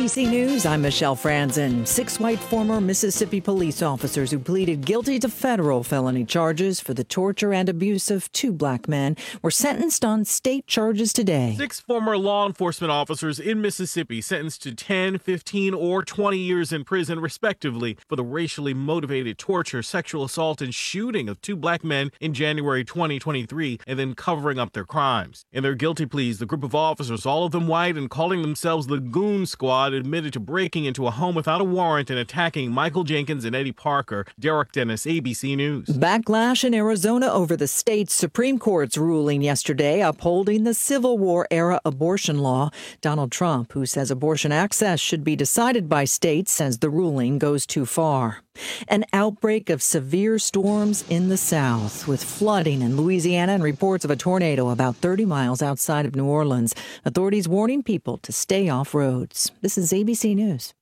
ABC News, I'm Michelle Franzen. 6 white former Mississippi police officers who pleaded guilty to federal felony charges for the torture and abuse of 2 black men were sentenced on state charges today. 6 former law enforcement officers in Mississippi sentenced to 10, 15, or 20 years in prison, respectively, for the racially motivated torture, sexual assault, and shooting of 2 black men in January 2023, and then covering up their crimes. In their guilty pleas, the group of officers, all of them white and calling themselves the Goon Squad, admitted to breaking into a home without a warrant and attacking Michael Jenkins and Eddie Parker. Derek Dennis, ABC News. Backlash in Arizona over the state's Supreme Court's ruling yesterday upholding the Civil War-era abortion law. Donald Trump, who says abortion access should be decided by states, says the ruling goes too far. An outbreak of severe storms in the South, with flooding in Louisiana and reports of a tornado about 30 miles outside of New Orleans. Authorities warning people to stay off roads. This is ABC News.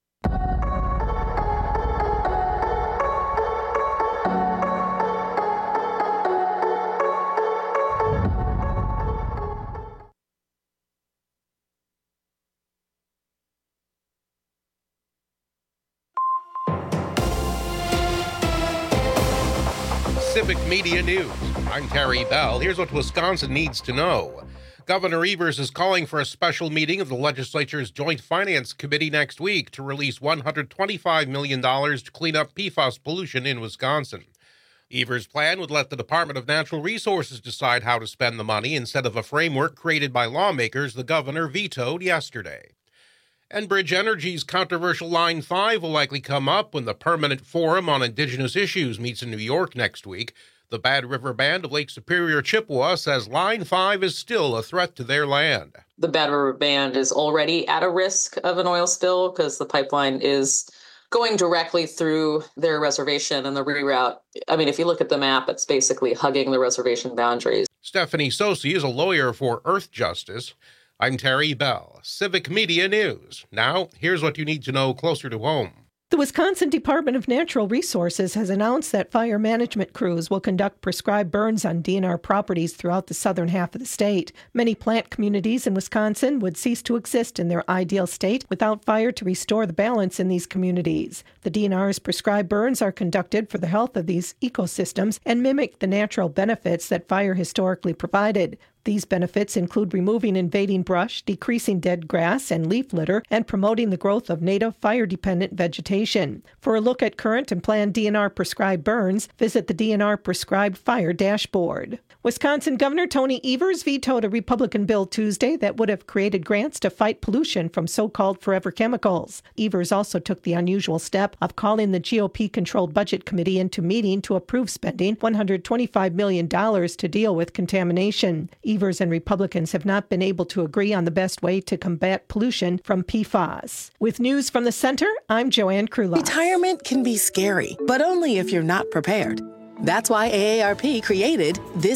Civic Media News. I'm Terry Bell. Here's what Wisconsin needs to know. Governor Evers is calling for a special meeting of the legislature's Joint Finance Committee next week to release $125 million to clean up PFAS pollution in Wisconsin. Evers' plan would let the Department of Natural Resources decide how to spend the money instead of a framework created by lawmakers the governor vetoed yesterday. Enbridge Energy's controversial Line 5 will likely come up when the Permanent Forum on Indigenous Issues meets in New York next week. The Bad River Band of Lake Superior Chippewa says Line 5 is still a threat to their land. The Bad River Band is already at a risk of an oil spill because the pipeline is going directly through their reservation, and the reroute, I mean, if you look at the map, it's basically hugging the reservation boundaries. Stephanie Sosi is a lawyer for Earth Justice. I'm Terry Bell, Civic Media News. Now, here's what you need to know closer to home. The Wisconsin Department of Natural Resources has announced that fire management crews will conduct prescribed burns on DNR properties throughout the southern half of the state. Many plant communities in Wisconsin would cease to exist in their ideal state without fire to restore the balance in these communities. The DNR's prescribed burns are conducted for the health of these ecosystems and mimic the natural benefits that fire historically provided. These benefits include removing invading brush, decreasing dead grass and leaf litter, and promoting the growth of native fire-dependent vegetation. For a look at current and planned DNR prescribed burns, visit the DNR Prescribed Fire dashboard. Wisconsin Governor Tony Evers vetoed a Republican bill Tuesday that would have created grants to fight pollution from so-called forever chemicals. Evers also took the unusual step of calling the GOP-controlled Budget Committee into meeting to approve spending $125 million to deal with contamination. Evers and Republicans have not been able to agree on the best way to combat pollution from PFAS. With news from the center, I'm Joanne Krulak. Retirement can be scary, but only if you're not prepared. That's why AARP created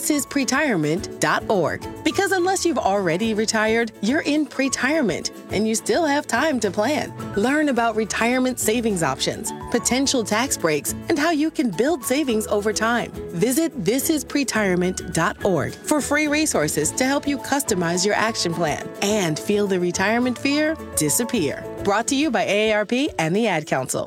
thisispretirement.org. Because unless you've already retired, you're in pretirement, and you still have time to plan. Learn about retirement savings options, potential tax breaks, and how you can build savings over time. Visit thisispretirement.org for free resources to help you customize your action plan and feel the retirement fear disappear. Brought to you by AARP and the Ad Council.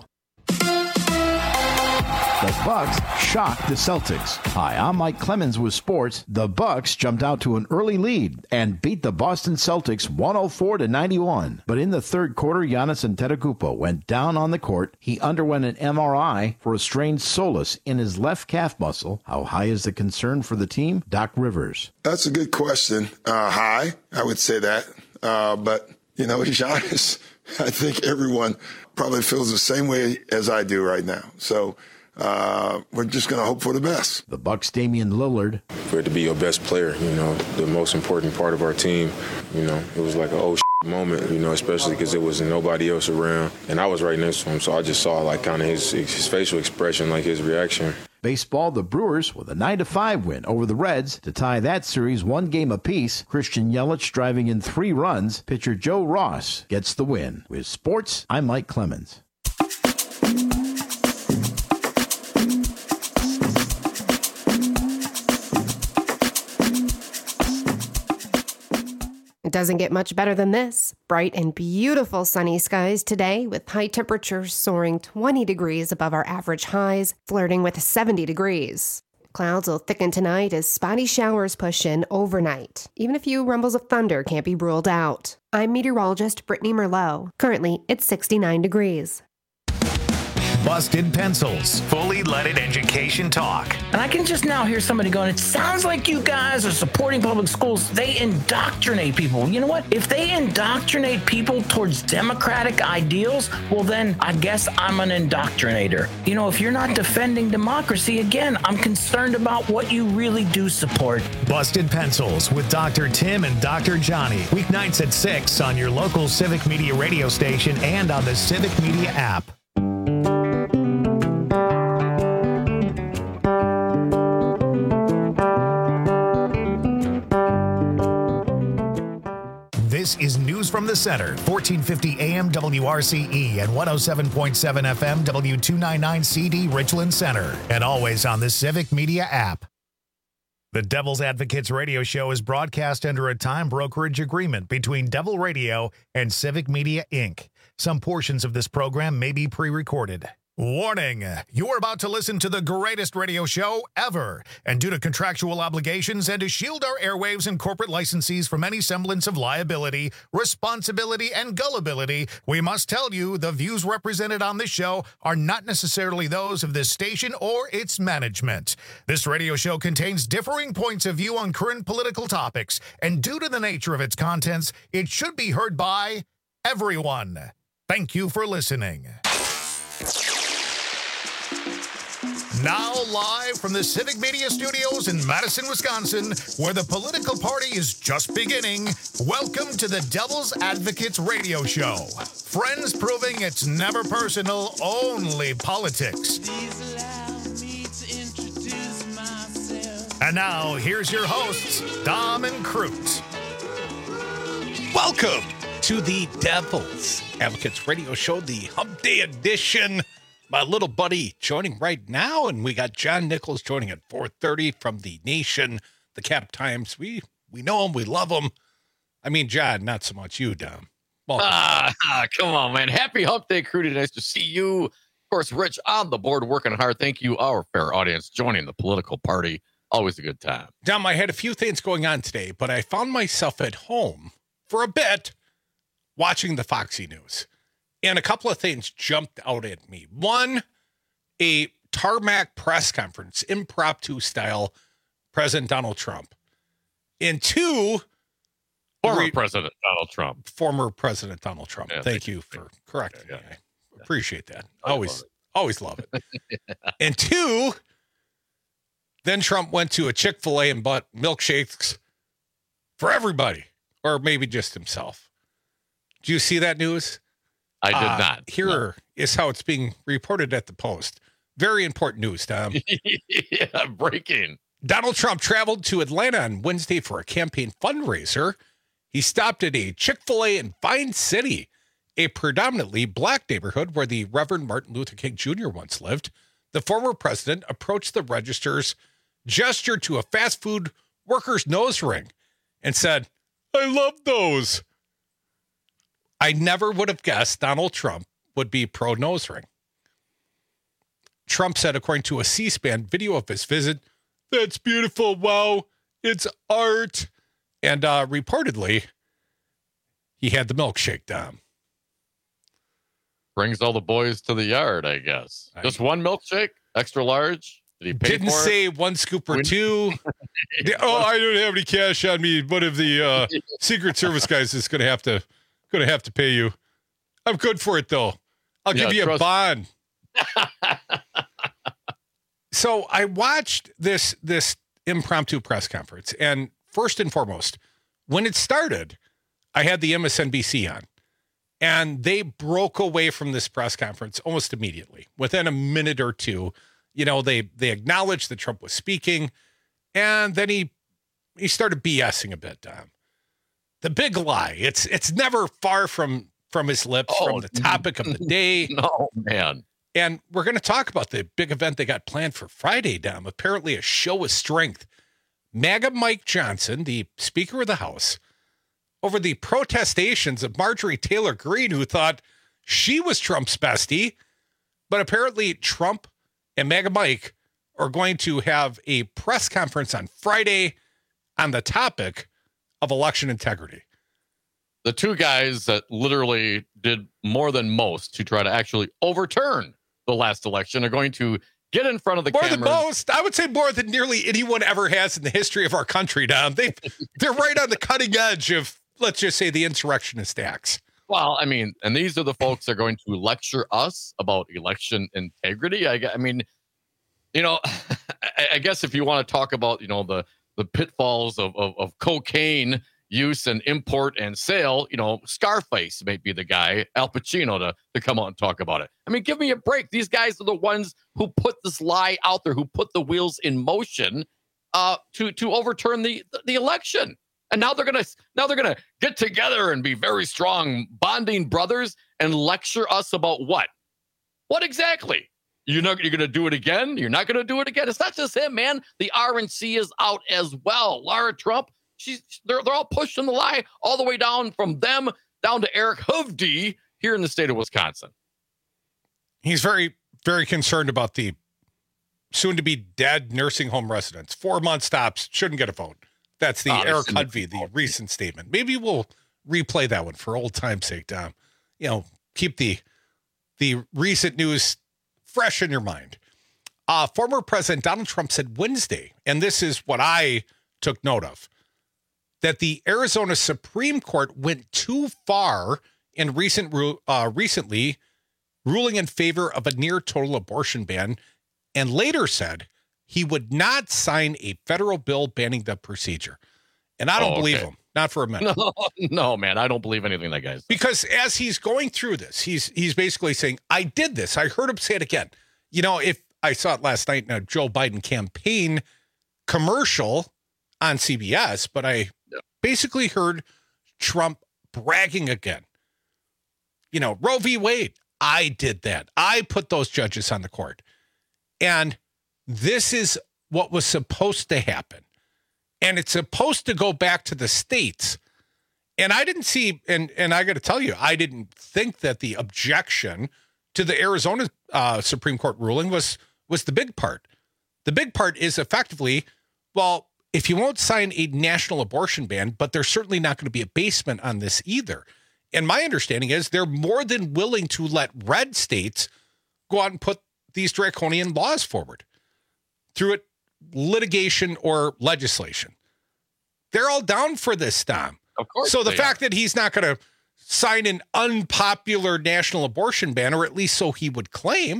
The Bucks shocked the Celtics. Hi, I'm Mike Clemens with sports. The Bucks jumped out to an early lead and beat the Boston Celtics 104-91. But in the third quarter, Giannis Antetokounmpo went down on the court. He underwent an MRI for a strained soleus in his left calf muscle. How high is the concern for the team? Doc Rivers. That's a good question. High, I would say that. But, Giannis, I think everyone probably feels the same way as I do right now. So, we're just going to hope for the best. The Bucks' Damian Lillard. For it to be your best player, the most important part of our team, it was like a moment, especially because there was nobody else around. And I was right next to him, so I just saw kind of his facial expression, his reaction. Baseball, the Brewers with a 9-5 win over the Reds to tie that series 1 game apiece. Christian Yelich driving in 3 runs. Pitcher Joe Ross gets the win. With sports, I'm Mike Clemens. It doesn't get much better than this. Bright and beautiful sunny skies today with high temperatures soaring 20 degrees above our average highs, flirting with 70 degrees. Clouds will thicken tonight as spotty showers push in overnight. Even a few rumbles of thunder can't be ruled out. I'm meteorologist Brittany Merlot. Currently, it's 69 degrees. Busted Pencils, fully leaded education talk. And I can just now hear somebody going, it sounds like you guys are supporting public schools. They indoctrinate people. You know what? If they indoctrinate people towards democratic ideals, well, then I guess I'm an indoctrinator. You know, if you're not defending democracy, again, I'm concerned about what you really do support. Busted Pencils with Dr. Tim and Dr. Johnny. Weeknights at 6 on your local Civic Media radio station and on the Civic Media app. This is News from the Center, 1450 AM WRCE and 107.7 FM W299CD Richland Center, and always on the Civic Media app. The Devil's Advocates radio show is broadcast under a time brokerage agreement between Devil Radio and Civic Media, Inc. Some portions of this program may be pre-recorded. Warning, you're about to listen to the greatest radio show ever, and due to contractual obligations and to shield our airwaves and corporate licensees from any semblance of liability, responsibility, and gullibility, we must tell you the views represented on this show are not necessarily those of this station or its management. This radio show contains differing points of view on current political topics, and due to the nature of its contents, it should be heard by everyone. Thank you for listening. Now live from the Civic Media Studios in Madison, Wisconsin, where the political party is just beginning, welcome to the Devil's Advocates radio show. Friends proving it's never personal, only politics. And now, here's your hosts, Dom and Crute. Welcome to the Devil's Advocates radio show, the Hump Day edition. My little buddy joining right now, and we got John Nichols joining at 4:30 from The Nation, the Cap Times. We know him, we love him. I mean, John, not so much you, Dom. Come on, man. Happy Hump Day, Crute. Nice to see you. Of course, Rich on the board, working hard. Thank you, our fair audience, joining the political party. Always a good time. Dom, I had a few things going on today, but I found myself at home for a bit watching the Foxy News. And a couple of things jumped out at me. One, a tarmac press conference, impromptu style, President Donald Trump. And two, former President Donald Trump. Former President Donald Trump. Yeah, thank you for correcting me. I appreciate that. Always love it. And two, then Trump went to a Chick-fil-A and bought milkshakes for everybody, or maybe just himself. Do you see that news? I did not. Here is how it's being reported at the Post. Very important news, Tom. Yeah, breaking. Donald Trump traveled to Atlanta on Wednesday for a campaign fundraiser. He stopped at a Chick-fil-A in Vine City, a predominantly black neighborhood where the Reverend Martin Luther King Jr. once lived. The former president approached the registers, gestured to a fast food worker's nose ring, and said, "I love those." I never would have guessed Donald Trump would be pro-nose ring. Trump said, according to a C-SPAN video of his visit, "That's beautiful. Wow, it's art." And reportedly, he had the milkshake, Dom. Brings all the boys to the yard, I guess. Just one milkshake, extra large. Did he pay Didn't for say it? one scoop or two. I don't have any cash on me. One of the Secret Service guys is going to have to pay you. I'm good for it though. I'll give you a bond. So I watched this impromptu press conference, and first and foremost, when it started, I had the MSNBC on, and they broke away from this press conference almost immediately. Within a minute or two, they acknowledged that Trump was speaking, and then he started BSing a bit, Dom. The big lie. It's never far from his lips, from the topic of the day. No, man. And we're going to talk about the big event they got planned for Friday, Dom. Apparently a show of strength. MAGA Mike Johnson, the Speaker of the House, over the protestations of Marjorie Taylor Greene, who thought she was Trump's bestie. But apparently Trump and MAGA Mike are going to have a press conference on Friday on the topic of election integrity. The two guys that literally did more than most to try to actually overturn the last election are going to get in front of the cameras. More than most. I would say more than nearly anyone ever has in the history of our country, Dom. They're right on the cutting edge of, let's just say, the insurrectionist acts. Well, I mean, and these are the folks that are going to lecture us about election integrity. I mean, you know, I guess if you want to talk about, you know, the pitfalls of cocaine use and import and sale, you know, Scarface may be the guy, Al Pacino, to come out and talk about it. I mean, give me a break. These guys are the ones who put this lie out there, who put the wheels in motion to overturn the election. And now they're gonna get together and be very strong bonding brothers and lecture us about what? What exactly? You're gonna do it again? You're not gonna do it again? It's not just him, man. The RNC is out as well. Lara Trump, they're all pushing the lie all the way down from them down to Eric Hovde here in the state of Wisconsin. He's very, very concerned about the soon-to-be dead nursing home residents. 4-month stops, shouldn't get a vote. That's the Eric Hovde, the recent statement. Maybe we'll replay that one for old time's sake, Dom. You know, keep the recent news fresh in your mind. Former President Donald Trump said Wednesday, and this is what I took note of, that the Arizona Supreme Court went too far in recently ruling in favor of a near total abortion ban, and later said he would not sign a federal bill banning the procedure. And I don't believe him. Not for a minute. No, man. I don't believe anything that guy says. Because as he's going through this, he's basically saying, I did this. I heard him say it again. You know, if I saw it last night in a Joe Biden campaign commercial on CBS, but I basically heard Trump bragging again. You know, Roe v. Wade, I did that. I put those judges on the court. And this is what was supposed to happen. And it's supposed to go back to the states. And I didn't see, and I got to tell you, I didn't think that the objection to the Arizona Supreme Court ruling was the big part. The big part is effectively, well, if you won't sign a national abortion ban, but there's certainly not going to be a basement on this either. And my understanding is they're more than willing to let red states go out and put these draconian laws forward through it, litigation or legislation. They're all down for this, Tom. Of course. So the fact that he's not going to sign an unpopular national abortion ban, or at least so he would claim,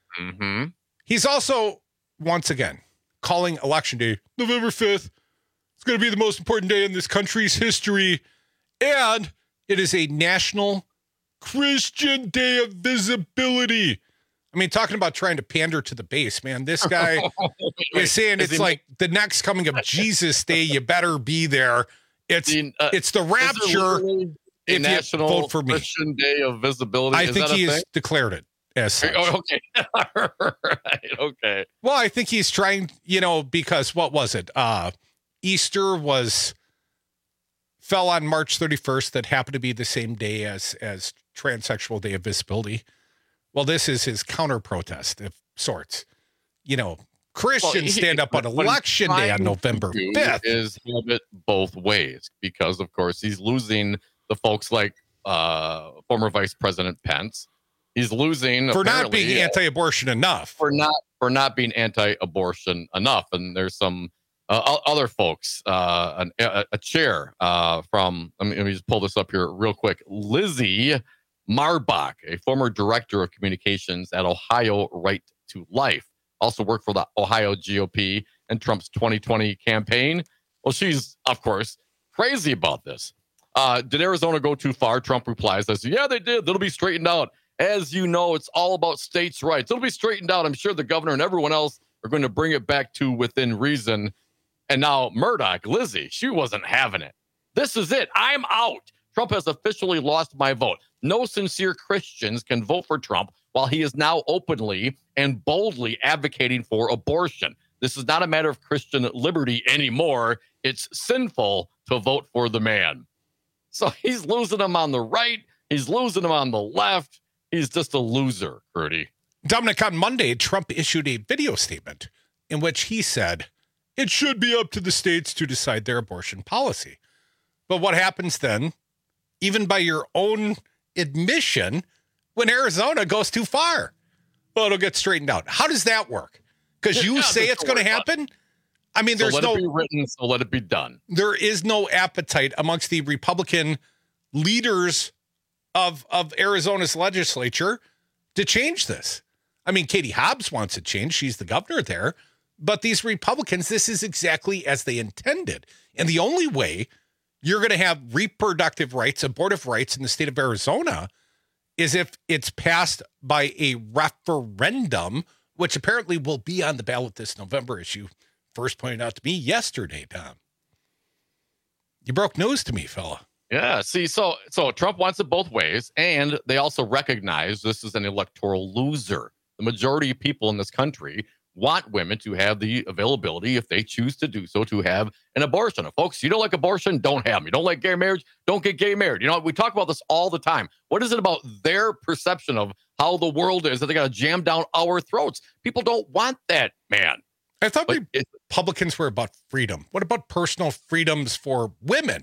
he's also, once again, calling Election Day November 5th. It's going to be the most important day in this country's history. And it is a national Christian day of visibility. I mean, talking about trying to pander to the base, man, this guy is saying it's like the next coming of Jesus Day. You better be there. It's the rapture. A national vote for me. Christian Day of visibility. I think he has declared it as such. Oh, okay. All right. Okay. Well, I think he's trying, you know, because what was it? Easter fell on March 31st. That happened to be the same day as Transsexual Day of Visibility. Well, this is his counter protest of sorts. You know, Christians stand up on Election Day on November 5th. Is have it both ways, because of course he's losing the folks like former Vice President Pence. He's losing for not being anti-abortion enough. For not being anti-abortion enough, and there's some other folks. A chair from. Let me just pull this up here real quick. Lizzie Marbach, a former director of communications at Ohio Right to Life, also worked for the Ohio GOP and Trump's 2020 campaign. Well, she's, of course, crazy about this. Did Arizona go too far? Trump replies, says, yeah, they did. That'll be straightened out. As you know, it's all about states' rights. It'll be straightened out. I'm sure the governor and everyone else are going to bring it back to within reason. And now Murdoch, Lizzie, she wasn't having it. This is it. I'm out. Trump has officially lost my vote. No sincere Christians can vote for Trump while he is now openly and boldly advocating for abortion. This is not a matter of Christian liberty anymore. It's sinful to vote for the man. So he's losing them on the right. He's losing them on the left. He's just a loser, Rudy. Dominic, on Monday, Trump issued a video statement in which he said it should be up to the states to decide their abortion policy. But what happens then, even by your own admission, when Arizona goes too far? Well, it'll get straightened out. How does that work? Because you say it's going to happen? I mean, there's no... let it be written, so let it be done. There is no appetite amongst the Republican leaders of Arizona's legislature to change this. I mean, Katie Hobbs wants it changed. She's the governor there. But these Republicans, this is exactly as they intended. And the only way you're going to have reproductive rights, abortive rights in the state of Arizona is if it's passed by a referendum, which apparently will be on the ballot this November, as you first pointed out to me yesterday, Tom. You broke news to me, fella. Yeah, see, so Trump wants it both ways, and they also recognize this is an electoral loser. The majority of people in this country want women to have the availability, if they choose to do so, to have an abortion. And folks, you don't like abortion, don't have them. You don't like gay marriage, don't get gay married. You know, we talk about this all the time. What is it about their perception of how the world is that they got to jam down our throats? People don't want that, man. I thought Republicans were about freedom. What about personal freedoms for women?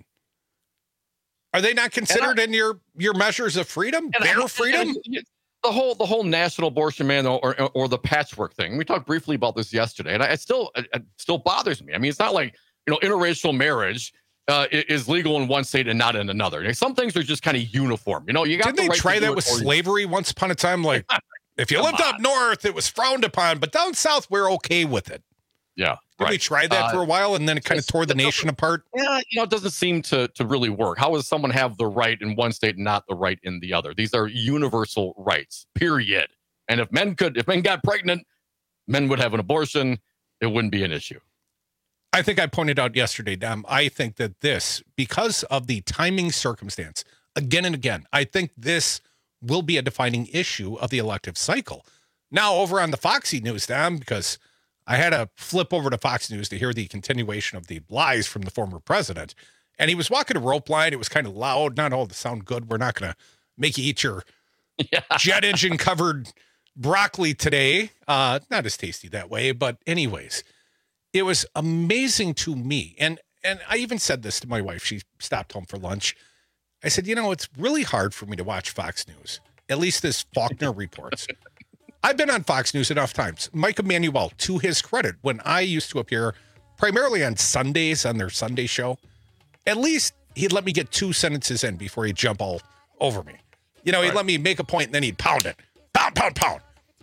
Are they not considered in your measures of freedom? Their freedom? The whole national abortion ban or the patchwork thing. We talked briefly about this yesterday, and it still bothers me. I mean, it's not like, you know, interracial marriage is legal in one state and not in another. And some things are just kind of uniform. You know, you got. Didn't they try that with slavery once upon a time? Like, if you lived up north, it was frowned upon, but down south, we're okay with it. Yeah. Did we try that for a while, and then it kind of tore the nation apart? Yeah, you know, it doesn't seem to really work. How does someone have the right in one state and not the right in the other? These are universal rights, period. And if men got pregnant, men would have an abortion, it wouldn't be an issue. I think I pointed out yesterday, Dom, I think that this, because of the timing circumstance, again and again, I think this will be a defining issue of the elective cycle. Now, over on the Foxy News, Dom, because I had to flip over to Fox News to hear the continuation of the lies from the former president. And he was walking a rope line. It was kind of loud, not all to sound good. We're not going to make you eat your jet engine covered broccoli today. Not as tasty that way, but anyways, it was amazing to me. And I even said this to my wife. She stopped home for lunch. I said, you know, it's really hard for me to watch Fox News, at least as Faulkner reports. I've been on Fox News enough times. Mike Emanuel, to his credit, when I used to appear primarily on Sundays on their Sunday show, at least he'd let me get 2 sentences in before he'd jump all over me. You know, he'd let me make a point and then he'd pound it. Pound, pound, pound.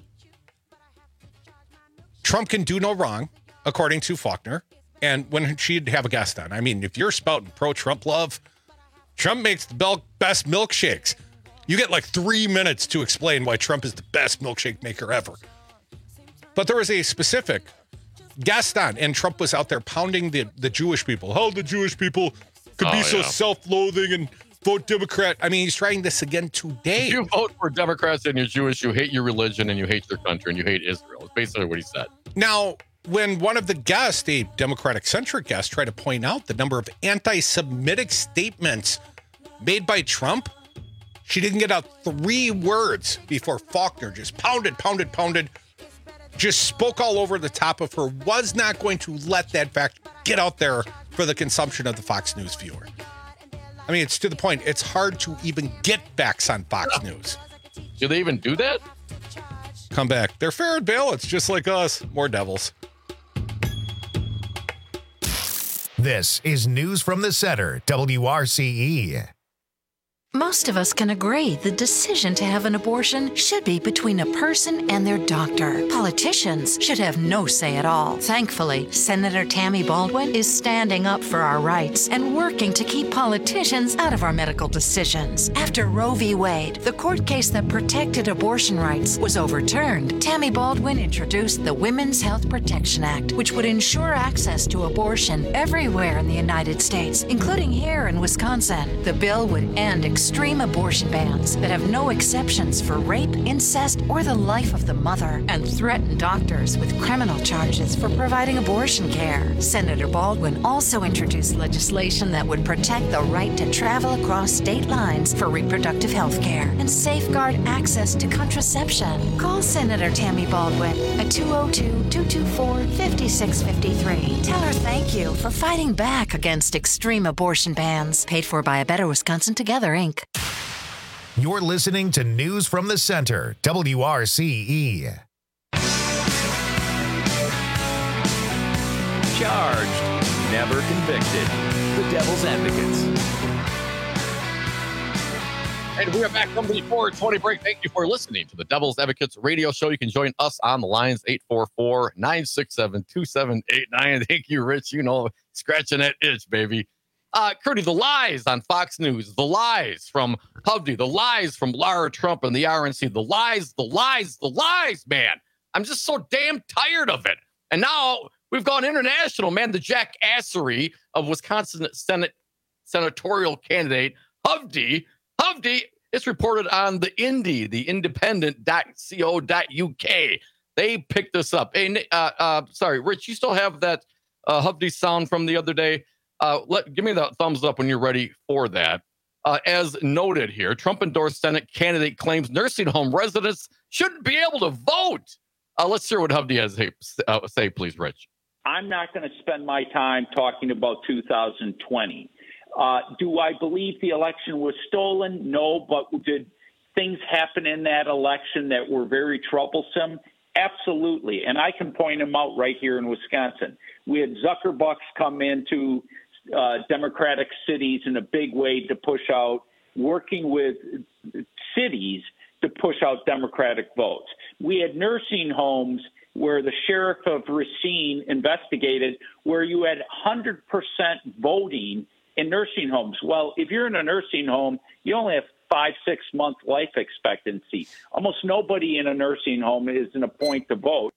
Trump can do no wrong, according to Faulkner. And when she'd have a guest on, I mean, if you're spouting pro-Trump love, Trump makes the best milkshakes. You get like 3 minutes to explain why Trump is the best milkshake maker ever. But there was a specific guest on, and Trump was out there pounding the Jewish people. How the Jewish people could be so self-loathing and vote Democrat. I mean, he's trying this again today. If you vote for Democrats and you're Jewish, you hate your religion and you hate your country and you hate Israel. It's basically what he said. Now, when one of the guests, a Democratic-centric guest, tried to point out the number of anti-Semitic statements made by Trump, she didn't get out 3 words before Faulkner just pounded, just spoke all over the top of her, was not going to let that fact get out there for the consumption of the Fox News viewer. I mean, it's to the point, it's hard to even get facts on Fox News. Do they even do that? Come back. They're fair and balanced, just like us. More devils. This is News from the Center, WRCE. Most of us can agree the decision to have an abortion should be between a person and their doctor. Politicians should have no say at all. Thankfully, Senator Tammy Baldwin is standing up for our rights and working to keep politicians out of our medical decisions. After Roe v. Wade, the court case that protected abortion rights, was overturned, Tammy Baldwin introduced the Women's Health Protection Act, which would ensure access to abortion everywhere in the United States, including here in Wisconsin. The bill would end extreme extreme abortion bans that have no exceptions for rape, incest, or the life of the mother, and threaten doctors with criminal charges for providing abortion care. Senator Baldwin also introduced legislation that would protect the right to travel across state lines for reproductive health care and safeguard access to contraception. Call Senator Tammy Baldwin at 202-224-5653. Tell her thank you for fighting back against extreme abortion bans. Paid for by A Better Wisconsin Together, Inc. You're listening to News from the Center, WRCE. Charged, never convicted. The Devil's Advocates. And we are back from the 420 break. Thank you for listening to the Devil's Advocates radio show. You can join us on the lines 844-967-2789. Thank you, Rich. You know, scratching that itch, baby. Curdy, the lies on Fox News, the lies from Hovde, the lies from Lara Trump and the RNC, the lies, man. I'm just so damn tired of it. And now we've gone international, man. The jackassery of Wisconsin senatorial candidate Hovde is reported on the Indy, the independent.co.uk. They picked this up. Hey, sorry, Rich, you still have that Hovde sound from the other day? Give me the thumbs up when you're ready for that. As noted here, Trump-endorsed Senate candidate claims nursing home residents shouldn't be able to vote. Let's hear what Hovde has to say, please, Rich. I'm not going to spend my time talking about 2020. Do I believe the election was stolen? No, but did things happen in that election that were very troublesome? Absolutely. And I can point them out right here in Wisconsin. We had Zuckerbucks come into Democratic cities in a big way to push out, working with cities to push out Democratic votes. We had nursing homes where the sheriff of Racine investigated, where you had 100% voting in nursing homes. Well, if you're in a nursing home, you only have 5-6 month life expectancy. Almost nobody in a nursing home is in a point to vote.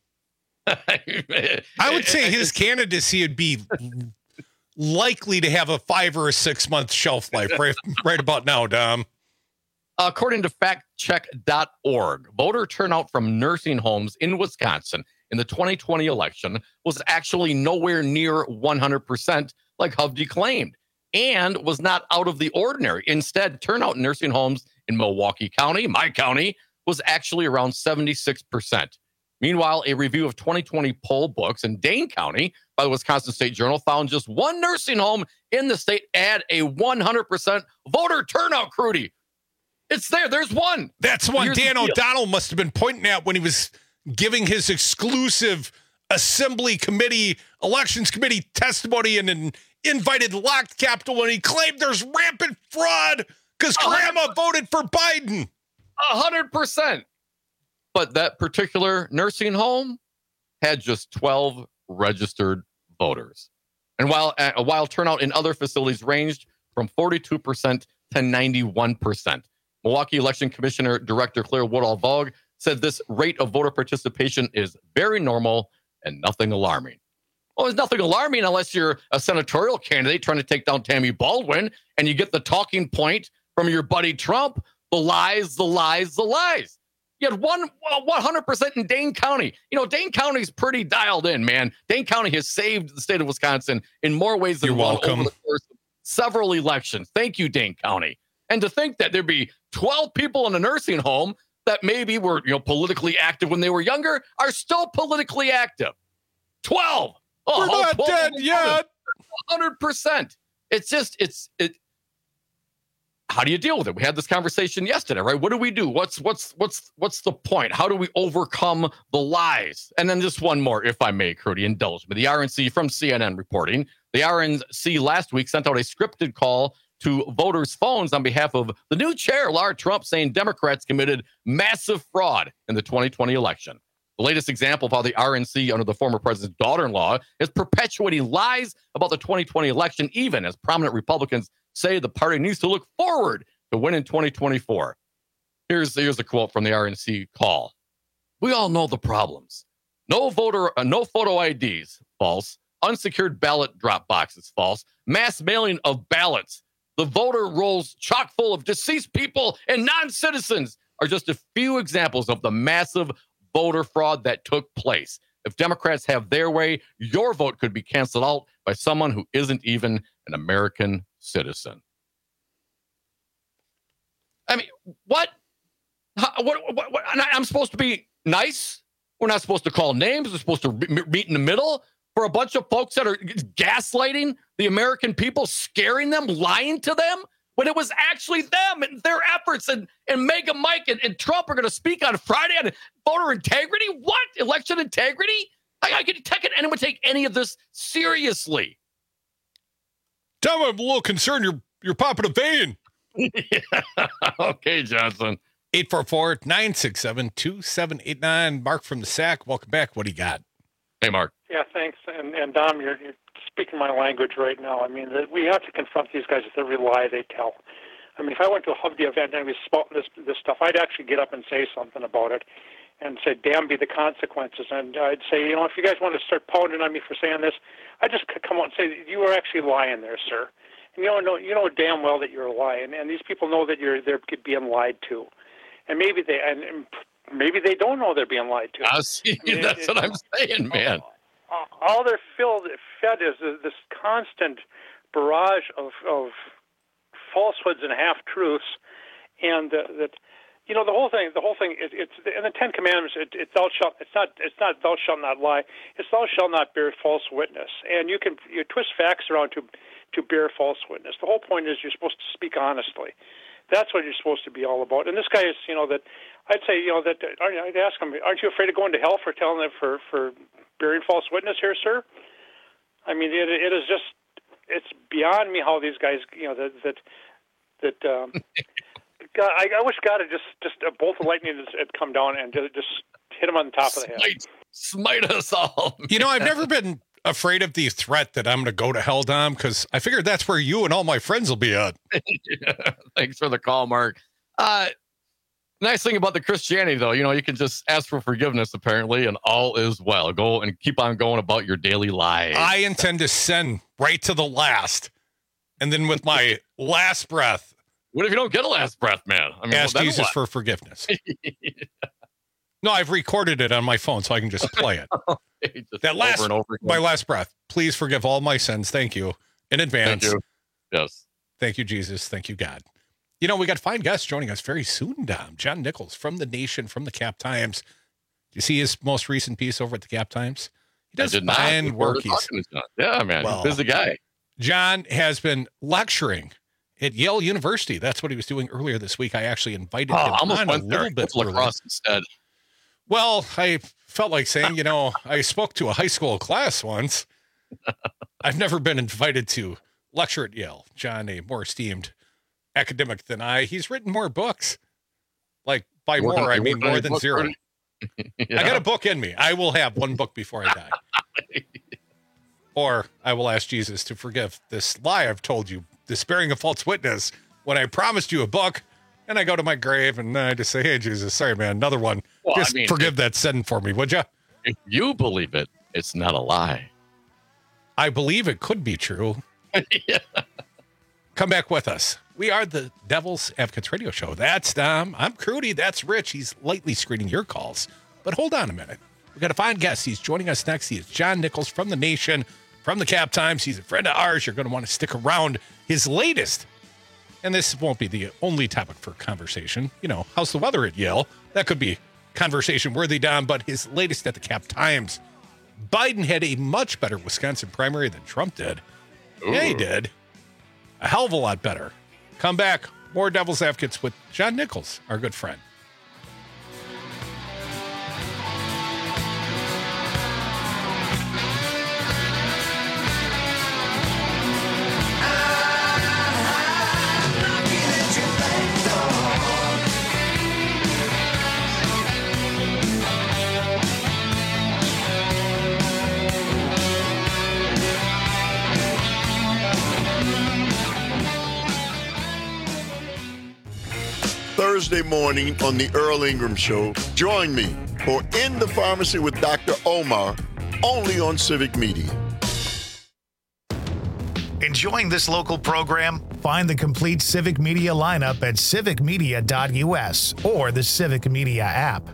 I would say his candidacy would be likely to have a 5 or a 6 month shelf life right about now, Dom. According to factcheck.org, voter turnout from nursing homes in Wisconsin in the 2020 election was actually nowhere near 100%, like Hovde claimed, and was not out of the ordinary. Instead, turnout in nursing homes in Milwaukee County, my county, was actually around 76%. Meanwhile, a review of 2020 poll books in Dane County by the Wisconsin State Journal found just one nursing home in the state had a 100% voter turnout, Crudy. It's there. There's one. That's one Dan O'Donnell must have been pointing at when he was giving his exclusive Assembly Committee, Elections Committee testimony in an invited locked capital when he claimed there's rampant fraud because Grandma voted for Biden. 100%. But that particular nursing home had just 12 registered voters. And while turnout in other facilities ranged from 42% to 91%. Milwaukee Election Commissioner Director Claire Woodall-Vogue said this rate of voter participation is very normal and nothing alarming. Well, there's nothing alarming unless you're a senatorial candidate trying to take down Tammy Baldwin and you get the talking point from your buddy Trump, the lies, the lies, the lies. You had 100% in Dane County. You know, Dane County's pretty dialed in, man. Dane County has saved the state of Wisconsin in more ways than one over the course of several elections. Thank you, Dane County. And to think that there'd be 12 people in a nursing home that maybe were, politically active when they were younger are still politically active. 12. Oh, we're not dead yet. 100%. How do you deal with it? We had this conversation yesterday, right? What do we do? What's the point? How do we overcome the lies? And then just one more, if I may, Crudy, indulge me. The RNC from CNN reporting. The RNC last week sent out a scripted call to voters' phones on behalf of the new chair, Lara Trump, saying Democrats committed massive fraud in the 2020 election. The latest example of how the RNC, under the former president's daughter-in-law, is perpetuating lies about the 2020 election, even as prominent Republicans say the party needs to look forward to win in 2024. Here's a quote from the RNC call. We all know the problems. No photo IDs, false. Unsecured ballot drop boxes, false. Mass mailing of ballots, The voter rolls chock full of deceased people and non-citizens are just a few examples of the massive voter fraud that took place. If Democrats have their way, your vote could be canceled out by someone who isn't even an American citizen. I mean, what? I'm supposed to be nice? We're not supposed to call names. We're supposed to meet in the middle for a bunch of folks that are gaslighting the American people, scaring them, lying to them, when it was actually them and their efforts. And Mega Mike and Trump are going to speak on Friday on voter integrity. What? Election integrity? I can take it. Anyone take any of this seriously? Tom, I'm a little concerned you're popping a vein. Yeah. Okay, Johnson. 844-967-2789. Mark from the SAC. Welcome back. What do you got? Hey, Mark. Yeah, thanks. And Dom, you're speaking my language right now. I mean, we have to confront these guys with every lie they tell. I mean, if I went to a Hubby event and we spouting this stuff, I'd actually get up and say something about it and say, damn be the consequences. And I'd say, if you guys want to start pounding on me for saying this, I'd just come out and say, you were actually lying there, sir. And you know damn well that you're lying. And these people know that they're being lied to. And maybe they don't know they're being lied to. That's what I'm saying, man. All they're fed is this constant barrage of falsehoods and half-truths, and the whole thing. It's in the Ten Commandments. It's not thou shalt not lie. It's thou shalt not bear false witness. And you twist facts around to bear false witness. The whole point is you're supposed to speak honestly. That's what you're supposed to be all about. And this guy is, that I'd say, I'd ask him, aren't you afraid of going to hell for telling them for bearing false witness here, sir? I mean, it is just, it's beyond me how these guys, God, I wish God had just a bolt of lightning had come down and just hit him on the top of the head. Smite us all. Man. I've never been afraid of the threat that I'm going to go to hell, Dom, because I figured that's where you and all my friends will be at. Yeah, thanks for the call, Mark. Nice thing about the Christianity, though, you can just ask for forgiveness, apparently, and all is well. Go and keep on going about your daily lives. I intend to sin right to the last. And then with my last breath. What if you don't get a last breath, man? I mean, ask Jesus for forgiveness. No, I've recorded it on my phone so I can just play it. Okay, just my last breath. Please forgive all my sins. Thank you in advance. Thank you. Yes. Thank you, Jesus. Thank you, God. We got fine guests joining us very soon, Dom. John Nichols from The Nation, from the Cap Times. Do you see his most recent piece over at the Cap Times? He does fine work. Yeah, man. He's a busy guy. John has been lecturing at Yale University. That's what he was doing earlier this week. I actually invited him on a little bit lacrosse instead. Well, I felt like saying, I spoke to a high school class once. I've never been invited to lecture at Yale. John, a more esteemed academic than I. He's written more books. Like, by more, I mean more than zero. Yeah. I got a book in me. I will have one book before I die. Or I will ask Jesus to forgive this lie I've told you, this bearing of false witness, when I promised you a book, and I go to my grave and I just say, hey, Jesus, sorry, man, another one. Well, just forgive that sin for me, would you? If you believe it, it's not a lie. I believe it could be true. Yeah. Come back with us. We are the Devil's Advocates Radio Show. That's Dom. I'm Crudy. That's Rich. He's lightly screening your calls. But hold on a minute. We got a fine guest. He's joining us next. He is John Nichols from The Nation, from the Cap Times. He's a friend of ours. You're going to want to stick around. His latest, and this won't be the only topic for conversation. How's the weather at Yale? That could be conversation worthy, Dom. But his latest at the Cap Times. Biden had a much better Wisconsin primary than Trump did. Ooh. Yeah, he did. A hell of a lot better. Come back. More Devil's Advocates with John Nichols, our good friend. Thursday morning on the Earl Ingram Show. Join me for In the Pharmacy with Dr. Omar, only on Civic Media. Enjoying this local program? Find the complete Civic Media lineup at civicmedia.us or the Civic Media app.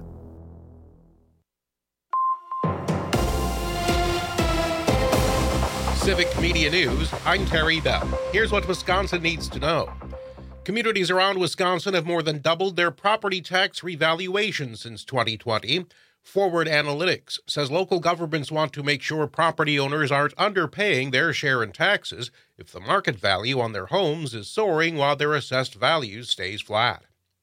Civic Media News, I'm Terry Bell. Here's what Wisconsin needs to know. Communities around Wisconsin have more than doubled their property tax revaluation since 2020. Forward Analytics says local governments want to make sure property owners aren't underpaying their share in taxes if the market value on their homes is soaring while their assessed value stays flat.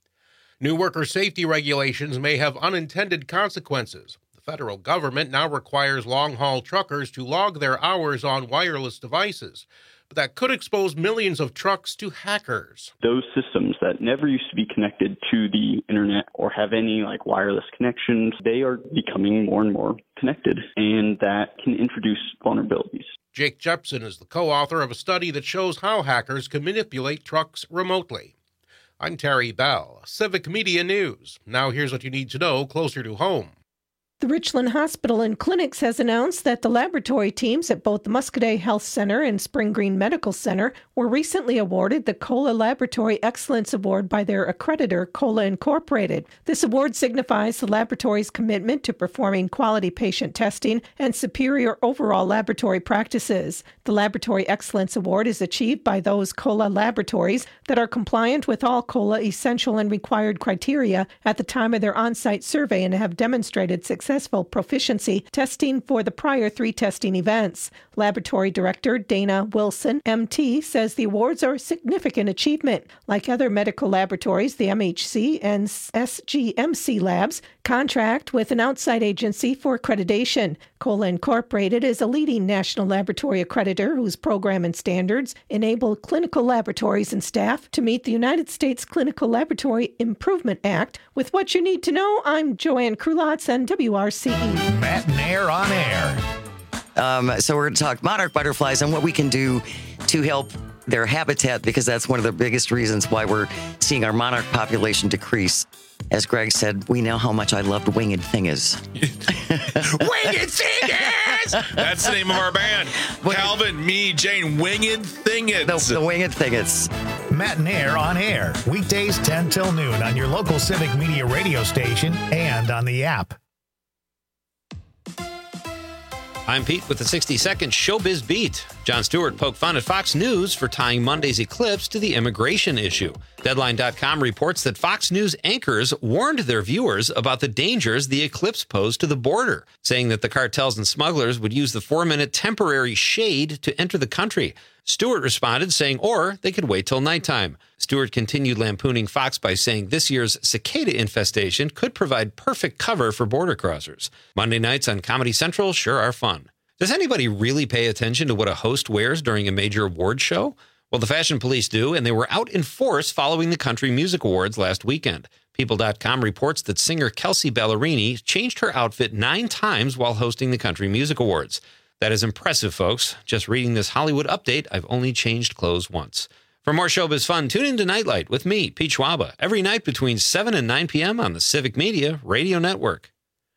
New worker safety regulations may have unintended consequences. The federal government now requires long-haul truckers to log their hours on wireless devices, but that could expose millions of trucks to hackers. Those systems that never used to be connected to the internet or have any wireless connections, they are becoming more and more connected, and that can introduce vulnerabilities. Jake Jepson is the co-author of a study that shows how hackers can manipulate trucks remotely. I'm Terry Bell, Civic Media News. Now here's what you need to know closer to home. The Richland Hospital and Clinics has announced that the laboratory teams at both the Muscadet Health Center and Spring Green Medical Center were recently awarded the COLA Laboratory Excellence Award by their accreditor, COLA Incorporated. This award signifies the laboratory's commitment to performing quality patient testing and superior overall laboratory practices. The Laboratory Excellence Award is achieved by those COLA laboratories that are compliant with all COLA essential and required criteria at the time of their on-site survey and have demonstrated successful proficiency testing for the prior 3 testing events. Laboratory Director Dana Wilson, MT, says the awards are a significant achievement. Like other medical laboratories, the MHC and SGMC labs contract with an outside agency for accreditation. COLA Incorporated is a leading national laboratory accreditor whose program and standards enable clinical laboratories and staff to meet the United States Clinical Laboratory Improvement Act. With what you need to know, I'm Joanne Krulotz on WRCE. Matt and Air on Air. So we're going to talk monarch butterflies and what we can do to help their habitat, because that's one of the biggest reasons why we're seeing our monarch population decrease. As Greg said, we know how much I loved Winged Thingers. Winged Thingers! That's the name of our band. Calvin, me, Jane, Winged Thingers. The Winged Thingers. Matt and Air on Air. Weekdays 10 till noon on your local Civic Media radio station and on the app. I'm Pete with the 60-second Showbiz Beat. Jon Stewart poked fun at Fox News for tying Monday's eclipse to the immigration issue. Deadline.com reports that Fox News anchors warned their viewers about the dangers the eclipse posed to the border, saying that the cartels and smugglers would use the 4-minute temporary shade to enter the country. Stewart responded saying, or they could wait till nighttime. Stewart continued lampooning Fox by saying this year's cicada infestation could provide perfect cover for border crossers. Monday nights on Comedy Central sure are fun. Does anybody really pay attention to what a host wears during a major award show? Well, the Fashion Police do, and they were out in force following the Country Music Awards last weekend. People.com reports that singer Kelsea Ballerini changed her outfit 9 times while hosting the Country Music Awards. That is impressive, folks. Just reading this Hollywood update, I've only changed clothes once. For more showbiz fun, tune in to Nightlight with me, Pete Schwaba, every night between 7 and 9 p.m. on the Civic Media Radio Network.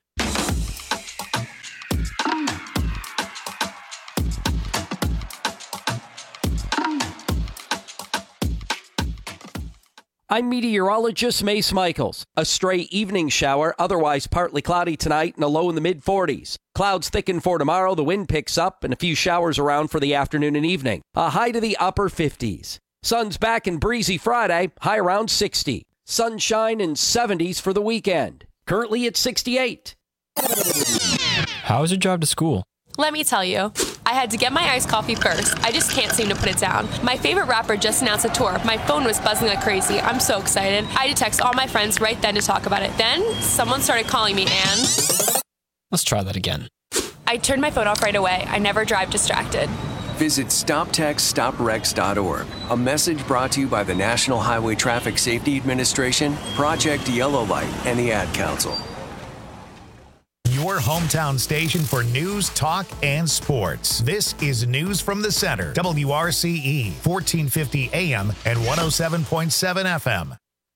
I'm meteorologist Mace Michaels. A stray evening shower, otherwise partly cloudy tonight and a low in the mid-40s. Clouds thicken for tomorrow, the wind picks up, and a few showers around for the afternoon and evening. A high to the upper 50s. Sun's back and breezy Friday, high around 60. Sunshine and 70s for the weekend. Currently at 68. How is your drive to school? Let me tell you, I had to get my iced coffee first. I just can't seem to put it down. My favorite rapper just announced a tour. My phone was buzzing like crazy. I'm so excited. I had to text all my friends right then to talk about it. Then, someone started calling me and... Let's try that again. I turned my phone off right away. I never drive distracted. Visit StopTextStopWrecks.org. A message brought to you by the National Highway Traffic Safety Administration, Project Yellow Light, and the Ad Council. Your hometown station for news, talk, and sports. This is News from the Center. WRCE, 1450 AM and 107.7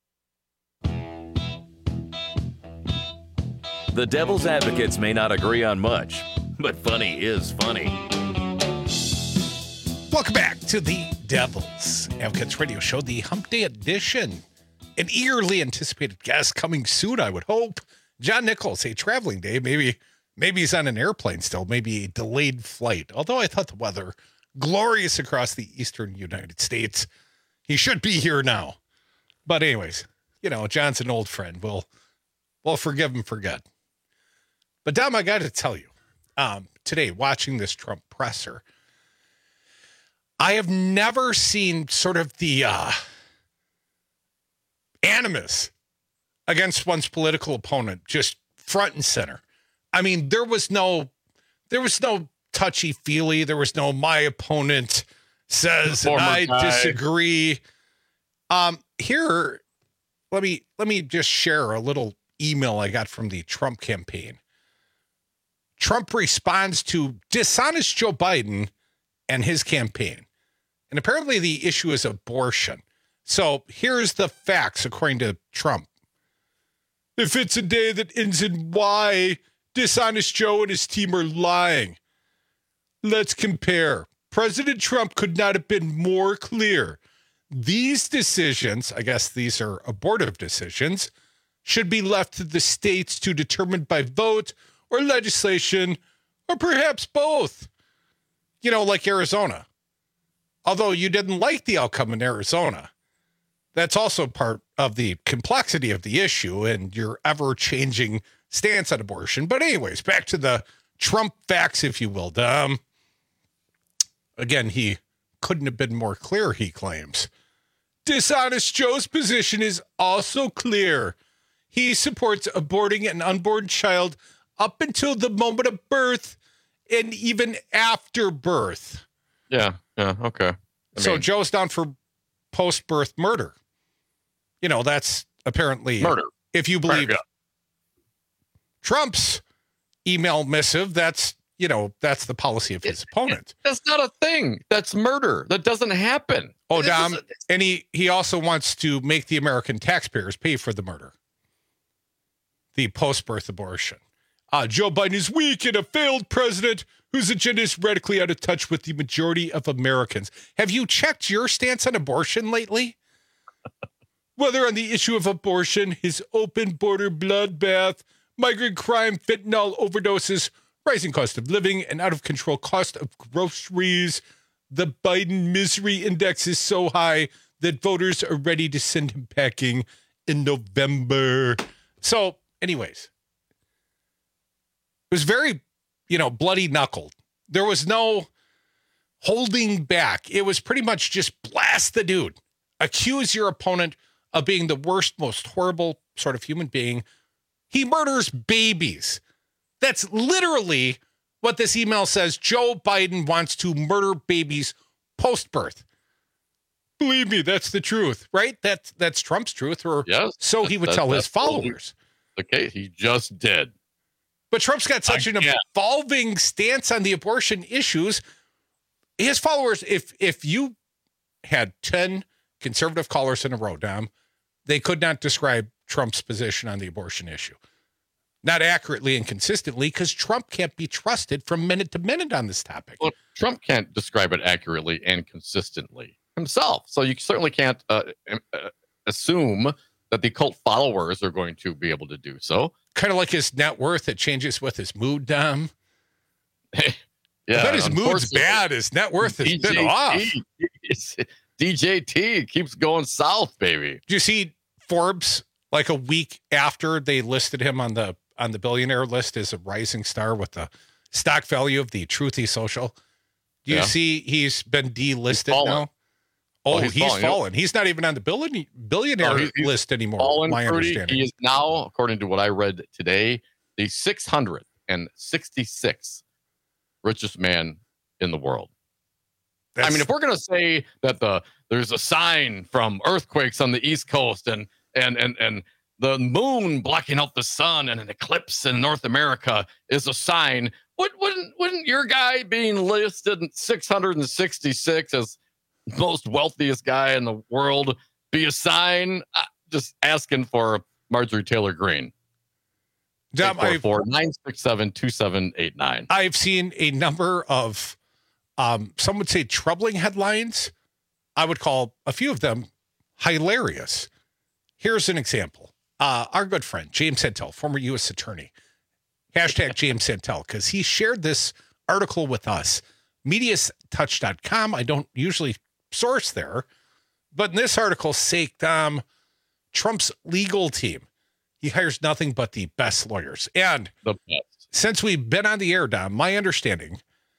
FM. The Devil's Advocates may not agree on much, but funny is funny. Welcome back to the Devil's Advocates Radio Show, the Hump Day edition. An eagerly anticipated guest coming soon, I would hope. John Nichols, a traveling day. Maybe he's on an airplane still, maybe a delayed flight. Although I thought the weather glorious across the eastern United States. He should be here now. But anyways, John's an old friend. We'll forgive and forget. But Dom, I got to tell you, today watching this Trump presser, I have never seen sort of the animus against one's political opponent just front and center. I mean, there was no touchy-feely. There was no my opponent says I disagree. Here, let me just share a little email I got from the Trump campaign. Trump responds to dishonest Joe Biden and his campaign. And apparently the issue is abortion. So here's the facts according to Trump. If it's a day that ends in Y, dishonest Joe and his team are lying. Let's compare. President Trump could not have been more clear. These decisions, I guess these are abortive decisions, should be left to the states to determine by vote or legislation, or perhaps both. Like Arizona. Although you didn't like the outcome in Arizona, that's also part of the complexity of the issue and your ever-changing stance on abortion. But anyways, back to the Trump facts, if you will. Again, he couldn't have been more clear, he claims. Dishonest Joe's position is also clear. He supports aborting an unborn child up until the moment of birth and even after birth. Yeah, okay. So Joe's down for post-birth murder. That's apparently murder. If you believe Trump's email missive, that's the policy of his opponent. That's not a thing. That's murder. That doesn't happen. Oh, Dom, and he also wants to make the American taxpayers pay for the murder. The post-birth abortion. Joe Biden is weak and a failed president whose agenda is radically out of touch with the majority of Americans. Have you checked your stance on abortion lately? Whether on the issue of abortion, his open border bloodbath, migrant crime, fentanyl overdoses, rising cost of living, and out of control cost of groceries, the Biden misery index is so high that voters are ready to send him packing in November. So, anyways, it was very, bloody knuckled. There was no holding back. It was pretty much just blast the dude. Accuse your opponent of being the worst, most horrible sort of human being. He murders babies. That's literally what this email says. Joe Biden wants to murder babies post-birth. Believe me, that's the truth, right? That's Trump's truth, or yes, so he would tell his followers. Okay, he just did. But Trump's got such an evolving stance on the abortion issues. His followers, if you had 10 conservative callers in a row, Dom, they could not describe Trump's position on the abortion issue. Not accurately and consistently, because Trump can't be trusted from minute to minute on this topic. Well, Trump can't describe it accurately and consistently himself. So you certainly can't assume that the cult followers are going to be able to do so. Kind of like his net worth, it changes with his mood, Dom. Yeah, I bet his mood's bad. His net worth has been off. DJT keeps going south, baby. Did you see Forbes, like a week after they listed him on the billionaire list as a rising star with the stock value of the Truthy Social? Do you see he's been delisted now? Oh, he's fallen. He's not even on the billionaire list anymore. My understanding. He is now, according to what I read today, the 666th richest man in the world. I mean, if we're going to say that there's a sign from earthquakes on the East Coast and the moon blocking out the sun and an eclipse in North America is a sign, wouldn't your guy being listed 666 as most wealthiest guy in the world be a sign? Just asking for Marjorie Taylor Greene. 967-2789. I've seen a number of some would say troubling headlines. I would call a few of them hilarious. Here's an example. Our good friend, James Santel, former U.S. attorney, hashtag James Santel, because he shared this article with us. Mediatouch.com. I don't usually source there, but in this article, Trump's legal team, he hires nothing but the best lawyers. And since we've been on the air, Dom, my understanding,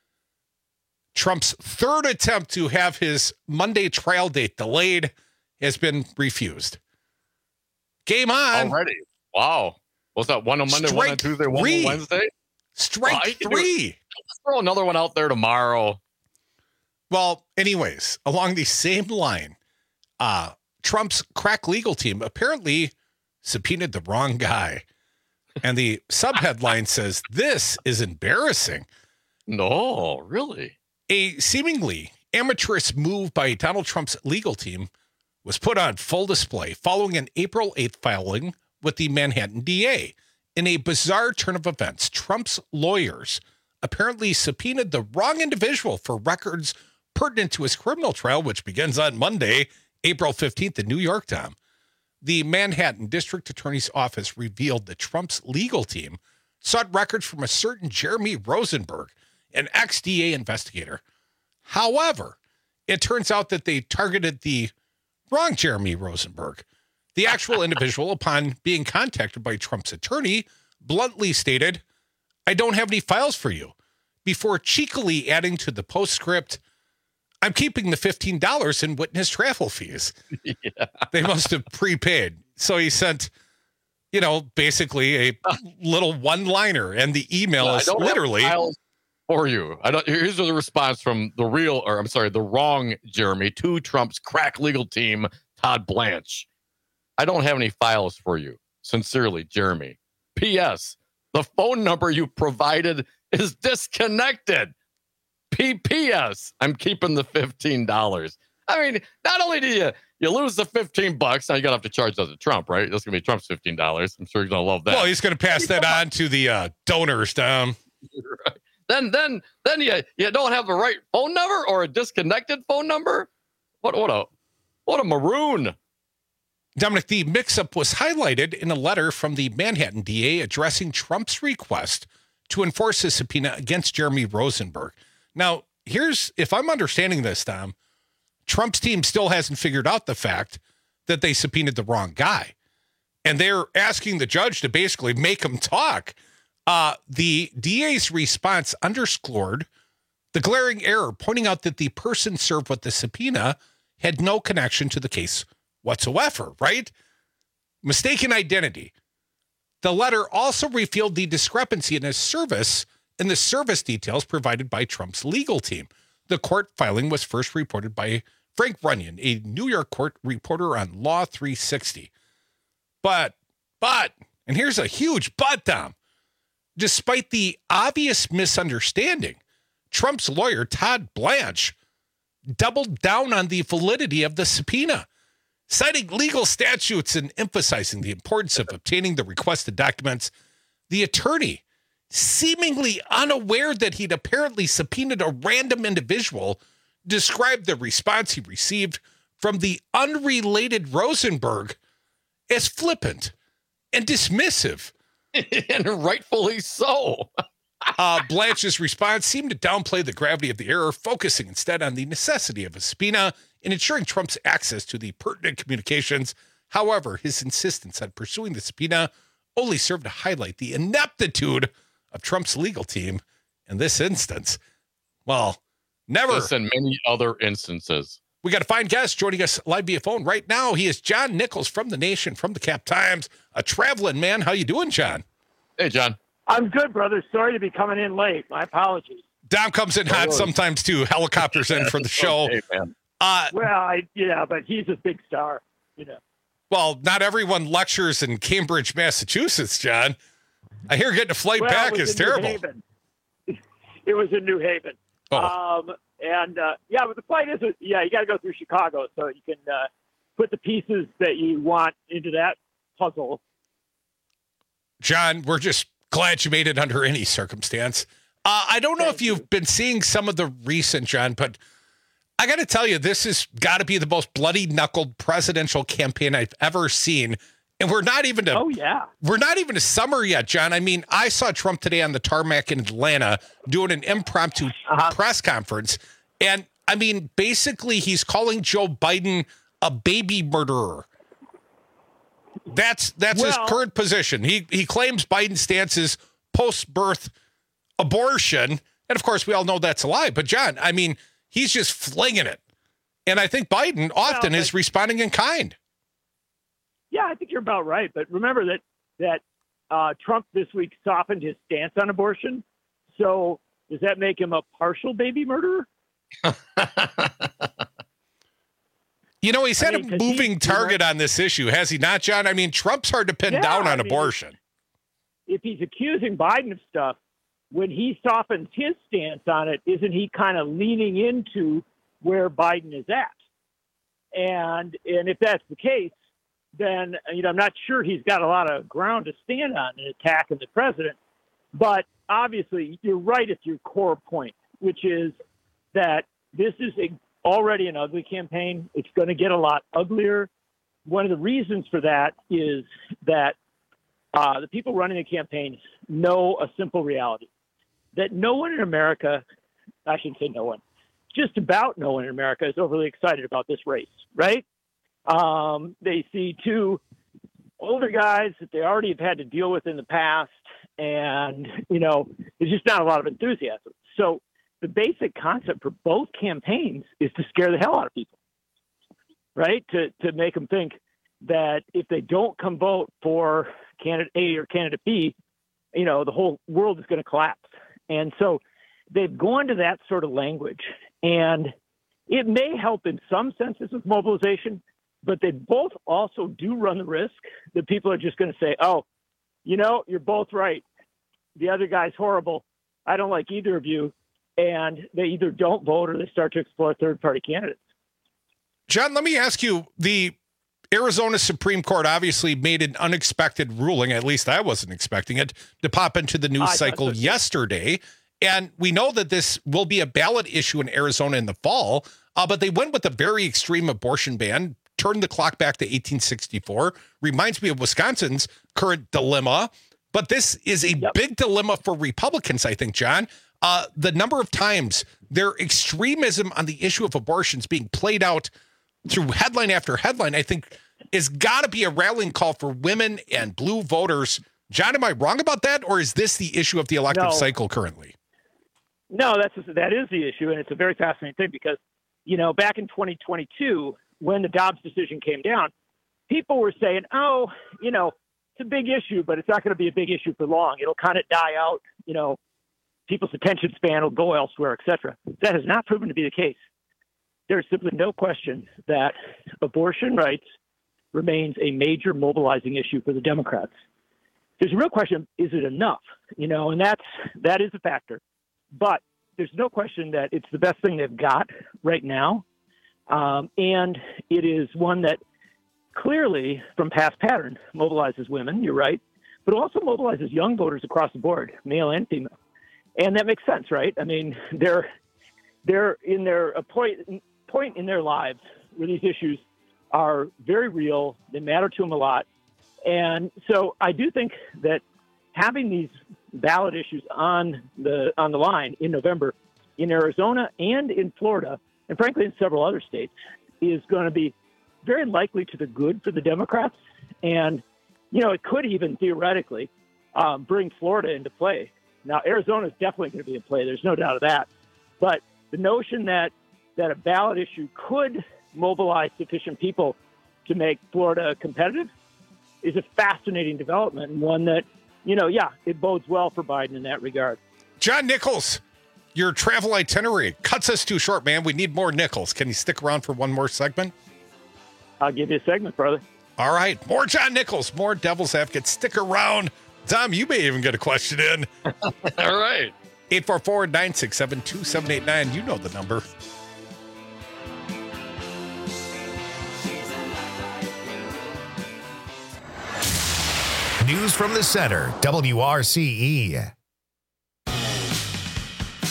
Trump's third attempt to have his Monday trial date delayed has been refused. Game on. Already. Wow. What's that? One on Monday, one on Tuesday, one on Wednesday? Strike three. Let's throw another one out there tomorrow. Well, anyways, along the same line, Trump's crack legal team apparently subpoenaed the wrong guy. And the subheadline says, "This is embarrassing." No, really? A seemingly amateurish move by Donald Trump's legal team was put on full display following an April 8th filing with the Manhattan DA. In a bizarre turn of events, Trump's lawyers apparently subpoenaed the wrong individual for records pertinent to his criminal trial, which begins on Monday, April 15th in New York, Tom. The Manhattan District Attorney's Office revealed that Trump's legal team sought records from a certain Jeremy Rosenberg, an ex-DA investigator. However, it turns out that they targeted the wrong Jeremy Rosenberg. The actual individual, upon being contacted by Trump's attorney, bluntly stated, "I don't have any files for you," before cheekily adding to the postscript, "I'm keeping the $15 in witness travel fees." Yeah. They must have prepaid. So he sent, basically a little one-liner, and the email is literally for you. Here's the response from the wrong Jeremy to Trump's crack legal team, Todd Blanche. "I don't have any files for you. Sincerely, Jeremy. P.S. The phone number you provided is disconnected. P.P.S. I'm keeping the $15. I mean, not only do you lose the $15, now you got to have to charge that to Trump, right? That's going to be Trump's $15. I'm sure he's going to love that. Well, he's going to pass that on to the donors, Tom. Right. Then you don't have the right phone number or a disconnected phone number? What a maroon. Dominic, the mix-up was highlighted in a letter from the Manhattan DA addressing Trump's request to enforce a subpoena against Jeremy Rosenberg. Now, if I'm understanding this, Tom, Trump's team still hasn't figured out the fact that they subpoenaed the wrong guy. And they're asking the judge to basically make him talk. The DA's response underscored the glaring error, pointing out that the person served with the subpoena had no connection to the case whatsoever, right? Mistaken identity. The letter also revealed the discrepancy in the service details provided by Trump's legal team. The court filing was first reported by Frank Runyon, a New York court reporter on Law 360. But, and here's a huge but, Tom. Despite the obvious misunderstanding, Trump's lawyer, Todd Blanche, doubled down on the validity of the subpoena, citing legal statutes and emphasizing the importance of obtaining the requested documents. The attorney, seemingly unaware that he'd apparently subpoenaed a random individual, described the response he received from the unrelated Rosenberg as flippant and dismissive. And rightfully so. Blanche's response seemed to downplay the gravity of the error, focusing instead on the necessity of a subpoena and ensuring Trump's access to the pertinent communications. However, his insistence on pursuing the subpoena only served to highlight the ineptitude of Trump's legal team in this instance. Well, never. This and many other instances. We got a fine guest joining us live via phone right now. He is John Nichols from The Nation, from the Cap Times, a traveling man. How you doing, John? Hey, John. I'm good, brother. Sorry to be coming in late. My apologies. Dom comes in hot sometimes, too. Helicopters in for the show. Okay, man. But he's a big star, Well, not everyone lectures in Cambridge, Massachusetts, John. I hear getting a flight back is terrible. It was in New Haven. Oh. But the flight is, you got to go through Chicago so you can put the pieces that you want into that puzzle. John, we're just glad you made it under any circumstance. I don't know if you've been seeing some of the recent, John, but I got to tell you, this has got to be the most bloody-knuckled presidential campaign I've ever seen. And we're not even to summer yet, John. I mean, I saw Trump today on the tarmac in Atlanta doing an impromptu press conference. And I mean, basically, he's calling Joe Biden a baby murderer. That's his current position. He claims Biden's stance is post-birth abortion. And of course, we all know that's a lie. But John, I mean, he's just flinging it. And I think Biden often is responding in kind. Yeah, I think you're about right. But remember that Trump this week softened his stance on abortion. So does that make him a partial baby murderer? You know, he's had a moving target on this issue, has he not, John? I mean, Trump's hard to pin down on abortion. If he's accusing Biden of stuff, when he softens his stance on it, isn't he kind of leaning into where Biden is at? And if that's the case, then, I'm not sure he's got a lot of ground to stand on in attacking the president. But obviously, you're right at your core point, which is that this is already an ugly campaign. It's going to get a lot uglier. One of the reasons for that is that the people running the campaign know a simple reality, that no one in America, I shouldn't say no one, just about no one in America is overly excited about this race, right? They see two older guys that they already have had to deal with in the past, and, there's just not a lot of enthusiasm. So the basic concept for both campaigns is to scare the hell out of people, right? To make them think that if they don't come vote for candidate A or candidate B, the whole world is going to collapse. And so they've gone to that sort of language, and it may help in some senses of mobilization, but they both also do run the risk that people are just going to say, oh, you're both right. The other guy's horrible. I don't like either of you. And they either don't vote or they start to explore third-party candidates. John, let me ask you, the Arizona Supreme Court obviously made an unexpected ruling, at least I wasn't expecting it, to pop into the news cycle yesterday. And we know that this will be a ballot issue in Arizona in the fall, but they went with a very extreme abortion ban, turned the clock back to 1864. Reminds me of Wisconsin's current dilemma. But this is a big dilemma for Republicans, I think, John. The number of times their extremism on the issue of abortions being played out through headline after headline, I think, is got to be a rallying call for women and blue voters. John, am I wrong about that? Or is this the issue of the elective cycle currently? No, that is the issue. And it's a very fascinating thing because, back in 2022, when the Dobbs decision came down, people were saying, oh, it's a big issue, but it's not going to be a big issue for long. It'll kind of die out, people's attention span will go elsewhere, et cetera. That has not proven to be the case. There's simply no question that abortion rights remains a major mobilizing issue for the Democrats. There's a real question, is it enough? And that is a factor. But there's no question that it's the best thing they've got right now. And it is one that clearly, from past pattern, mobilizes women, you're right, but also mobilizes young voters across the board, male and female. And that makes sense, right? I mean, they're in their point in their lives where these issues are very real. They matter to them a lot. And so I do think that having these ballot issues on the line in November in Arizona and in Florida, and frankly in several other states, is going to be very likely to the good for the Democrats. And, it could even theoretically bring Florida into play. Now, Arizona is definitely going to be in play. There's no doubt of that. But the notion that a ballot issue could mobilize sufficient people to make Florida competitive is a fascinating development, and one that, it bodes well for Biden in that regard. John Nichols, your travel itinerary cuts us too short, man. We need more Nichols. Can you stick around for one more segment? I'll give you a segment, brother. All right. More John Nichols, more Devil's Advocate. Stick around. Tom, you may even get a question in. All right. 844-967-2789. You know the number. News from the center, WRCE.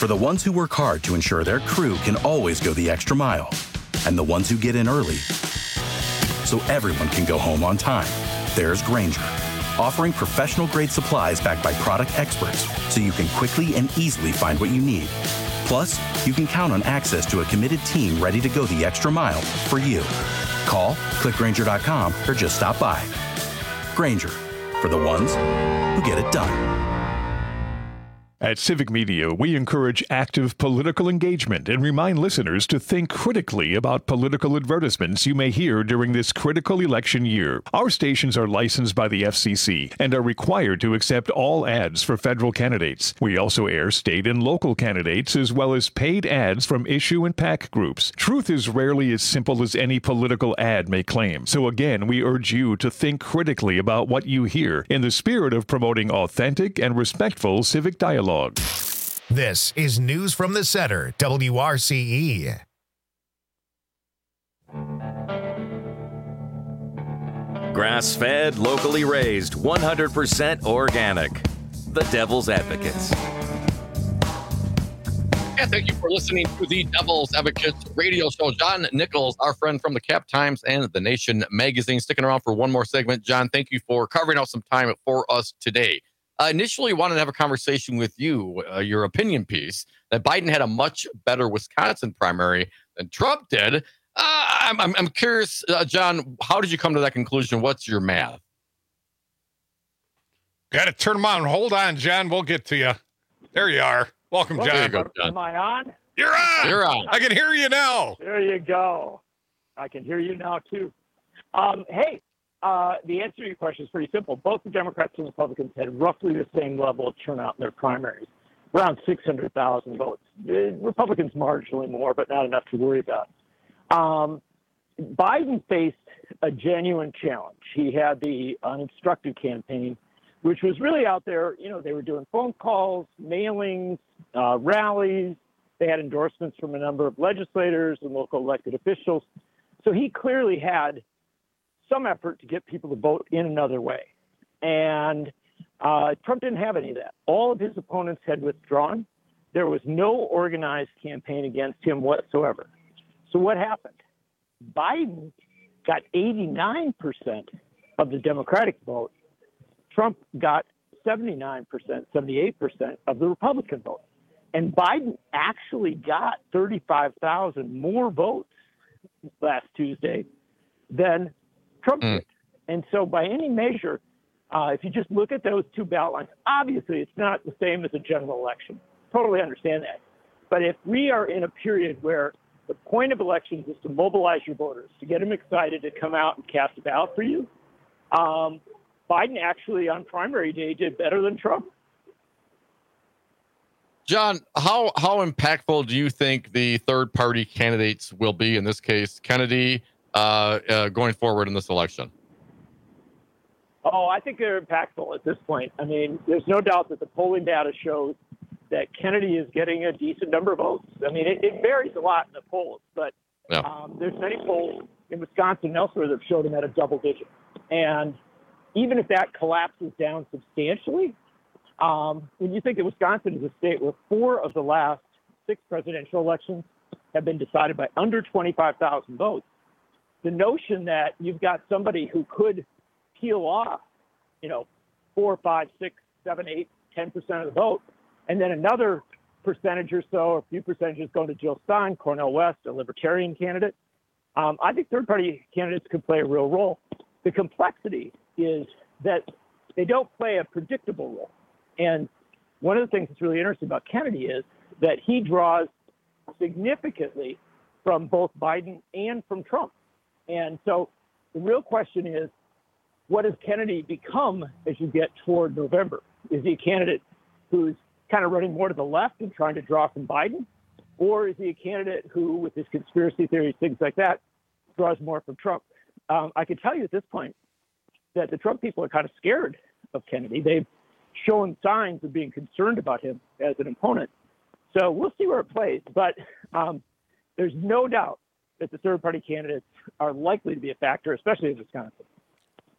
For the ones who work hard to ensure their crew can always go the extra mile. And the ones who get in early so everyone can go home on time. There's Grainger, offering professional-grade supplies backed by product experts so you can quickly and easily find what you need. Plus, you can count on access to a committed team ready to go the extra mile for you. Call, click Grainger.com, or just stop by. Grainger, for the ones who get it done. At Civic Media, we encourage active political engagement and remind listeners to think critically about political advertisements you may hear during this critical election year. Our stations are licensed by the FCC and are required to accept all ads for federal candidates. We also air state and local candidates as well as paid ads from issue and PAC groups. Truth is rarely as simple as any political ad may claim. So again, we urge you to think critically about what you hear in the spirit of promoting authentic and respectful civic dialogue. This is News from the Center, WRCE. Grass-fed, locally raised, 100% organic. The Devil's Advocates. And thank you for listening to the Devil's Advocates radio show. John Nichols, our friend from the Cap Times and the Nation magazine, sticking around for one more segment. John, thank you for carving out some time for us today. Initially wanted to have a conversation with you, your opinion piece, that Biden had a much better Wisconsin primary than Trump did. I'm curious, John, how did you come to that conclusion? What's your math? Got to turn them on. Hold on, John. We'll get to you. There you are. Welcome, John. There you go, John. Am I on? You're on. You're on. I can hear you now. There you go. I can hear you now, too. Hey. The answer to your question is pretty simple. Both the Democrats and Republicans had roughly the same level of turnout in their primaries, around 600,000 votes. The Republicans marginally more, but not enough to worry about. Biden faced a genuine challenge. He had the unobstructed campaign, which was really out there. You know, they were doing phone calls, mailings, rallies. They had endorsements from a number of legislators and local elected officials. So he clearly had some effort to get people to vote in another way. And Trump didn't have any of that. All of his opponents had withdrawn. There was no organized campaign against him whatsoever. So what happened? Biden got 89% of the Democratic vote. Trump got 79%, 78% of the Republican vote. And Biden actually got 35,000 more votes last Tuesday than Trump did. And so by any measure, if you just look at those two ballot lines, obviously it's not the same as a general election. Totally understand that. But if we are in a period where the point of elections is to mobilize your voters, to get them excited to come out and cast a ballot for you, Biden actually on primary day did better than Trump. John, how impactful do you think the third-party candidates will be, in this case, Kennedy, going forward in this election? Oh, I think they're impactful at this point. I mean, there's no doubt that the polling data shows that Kennedy is getting a decent number of votes. I mean, it varies a lot in the polls, but there's many polls in Wisconsin and elsewhere that showed him at a double digit. And even if that collapses down substantially, when you think that Wisconsin is a state where 4 of the last 6 presidential elections have been decided by under 25,000 votes, the notion that you've got somebody who could peel off, 4, 5, 6, 7, 8, 10% of the vote, and then another percentage or so, or a few percentages going to Jill Stein, Cornel West, a libertarian candidate. I think third-party candidates could play a real role. The complexity is that they don't play a predictable role. And one of the things that's really interesting about Kennedy is that he draws significantly from both Biden and from Trump. And so the real question is, what does Kennedy become as you get toward November? Is he a candidate who's kind of running more to the left and trying to draw from Biden? Or is he a candidate who, with his conspiracy theories, things like that, draws more from Trump? I can tell you at this point that the Trump people are kind of scared of Kennedy. They've shown signs of being concerned about him as an opponent. So we'll see where it plays. But there's no doubt that the third-party candidates are likely to be a factor, especially in Wisconsin.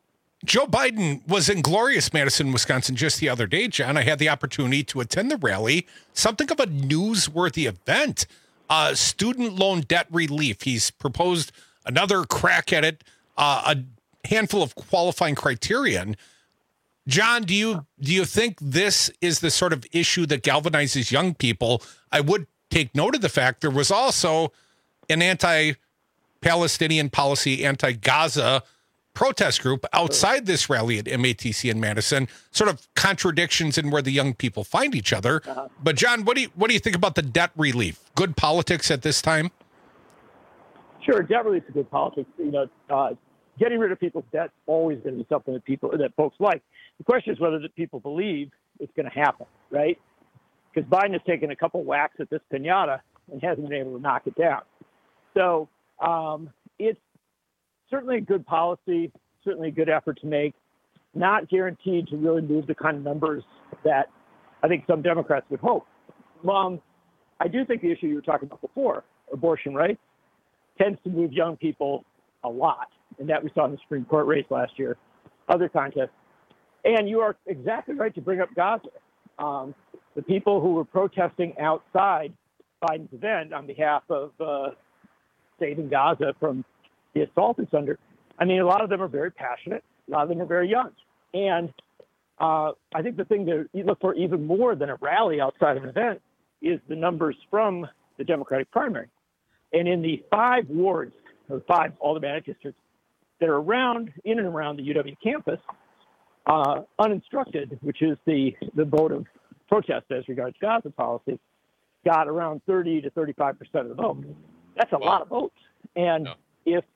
Joe Biden was in glorious Madison, Wisconsin just the other day, John. I had the opportunity to attend the rally, something of a newsworthy event. Student loan debt relief. He's proposed another crack at it, a handful of qualifying criterion. John, do you think this is the sort of issue that galvanizes young people? I would take note of the fact there was also an anti-Palestinian policy, anti-Gaza protest group outside this rally at MATC in Madison, sort of contradictions in where the young people find each other. But John, what do you think about the debt relief? Good politics at this time? Sure, debt relief is good politics. Getting rid of people's debt is always going to be something that folks like. The question is whether the people believe it's going to happen, right? Because Biden has taken a couple whacks at this piñata and hasn't been able to knock it down. So it's certainly a good policy, certainly a good effort to make, not guaranteed to really move the kind of numbers that I think some Democrats would hope. I do think the issue you were talking about before, abortion rights, tends to move young people a lot, and that we saw in the Supreme Court race last year, other contests. And you are exactly right to bring up Gaza. The people who were protesting outside Biden's event on behalf of saving Gaza from the assault it's under, I mean, a lot of them are very passionate. A lot of them are very young. And I think the thing that you look for even more than a rally outside of an event is the numbers from the Democratic primary. And in the 5 wards, or 5 aldermanic districts that are in and around the UW campus, uninstructed, which is the vote of protest as regards Gaza policy, got around 30 to 35% of the vote. That's a lot of votes. And if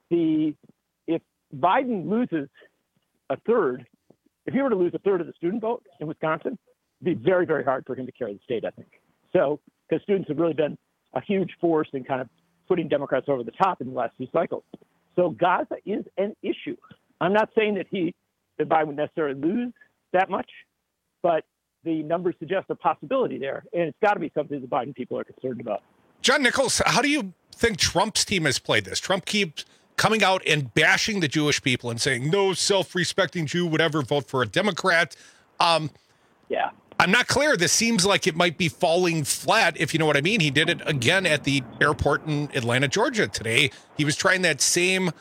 Biden loses a third, if he were to lose a third of the student vote in Wisconsin, it'd be very, very hard for him to carry the state, I think. So, because students have really been a huge force in kind of putting Democrats over the top in the last few cycles. So Gaza is an issue. I'm not saying that Biden would necessarily lose that much, but the numbers suggest a possibility there, and it's got to be something the Biden people are concerned about. John Nichols, how do you think Trump's team has played this? Trump keeps coming out and bashing the Jewish people and saying, no self-respecting Jew would ever vote for a Democrat. Yeah. I'm not clear. This seems like it might be falling flat, if you know what I mean. He did it again at the airport in Atlanta, Georgia today. He was trying that same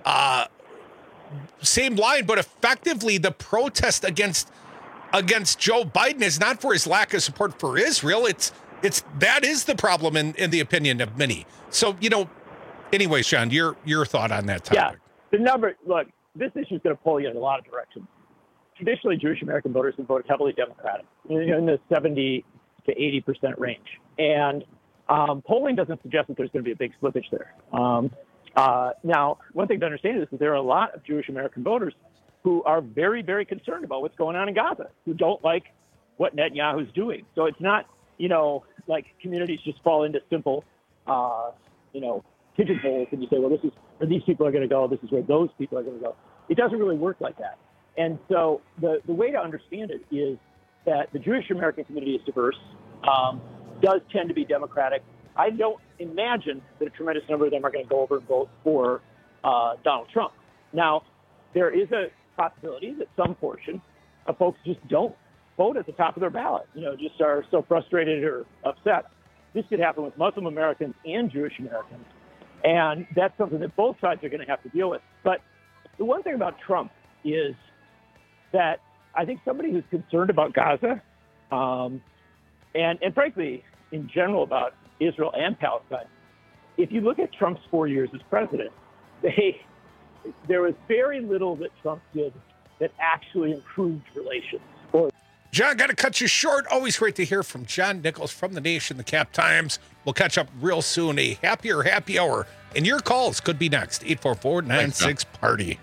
line, but effectively the protest against Joe Biden is not for his lack of support for Israel. That is the problem in the opinion of many. So, anyways, Sean, your thought on that topic. Yeah, look, this issue is going to pull you in a lot of directions. Traditionally, Jewish American voters have voted heavily Democratic, in the 70 to 80% range. And polling doesn't suggest that there's going to be a big slippage there. Now, one thing to understand is that there are a lot of Jewish American voters who are very, very concerned about what's going on in Gaza, who don't like what Netanyahu's doing. So it's not, like communities just fall into simple, pigeonholes, and you say, well, this is where these people are going to go, this is where those people are going to go. It doesn't really work like that. And so the way to understand it is that the Jewish American community is diverse, does tend to be Democratic. I don't imagine that a tremendous number of them are going to go over and vote for Donald Trump. Now, there is a possibility that some portion of folks just don't vote at the top of their ballot, just are so frustrated or upset. This could happen with Muslim Americans and Jewish Americans. And that's something that both sides are going to have to deal with. But the one thing about Trump is that I think somebody who's concerned about Gaza and frankly, in general about Israel and Palestine, if you look at Trump's 4 years as president, there was very little that Trump did that actually improved relations. John, got to cut you short. Always great to hear from John Nichols from The Nation, the Cap Times. We'll catch up real soon. A happier happy hour. And your calls could be next. 844-96-PARTY.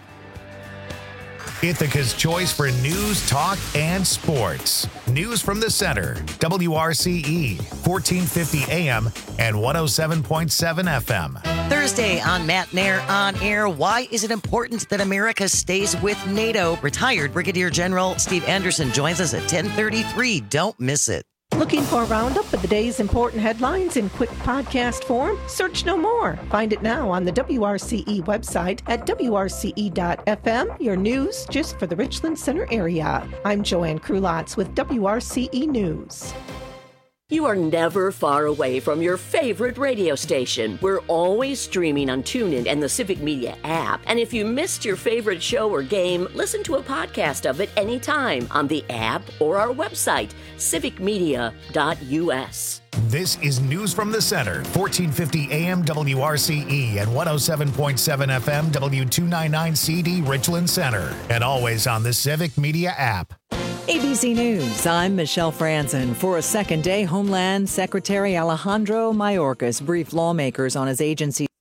Ithaca's choice for news, talk, and sports. News from the center. WRCE, 1450 AM and 107.7 FM. Thursday on Matt Nair on Air. Why is it important that America stays with NATO? Retired Brigadier General Steve Anderson joins us at 10:33. Don't miss it. Looking for a roundup of the day's important headlines in quick podcast form? Search no more. Find it now on the WRCE website at wrce.fm, your news just for the Richland Center area. I'm Joanne Krulotz with WRCE News. You are never far away from your favorite radio station. We're always streaming on TuneIn and the Civic Media app. And if you missed your favorite show or game, listen to a podcast of it anytime on the app or our website, civicmedia.us. This is News from the Center, 1450 AM WRCE and 107.7 FM W299 CD Richland Center. And always on the Civic Media app. ABC News, I'm Michelle Franzen. For a second day, Homeland Secretary Alejandro Mayorkas briefed lawmakers on his agency's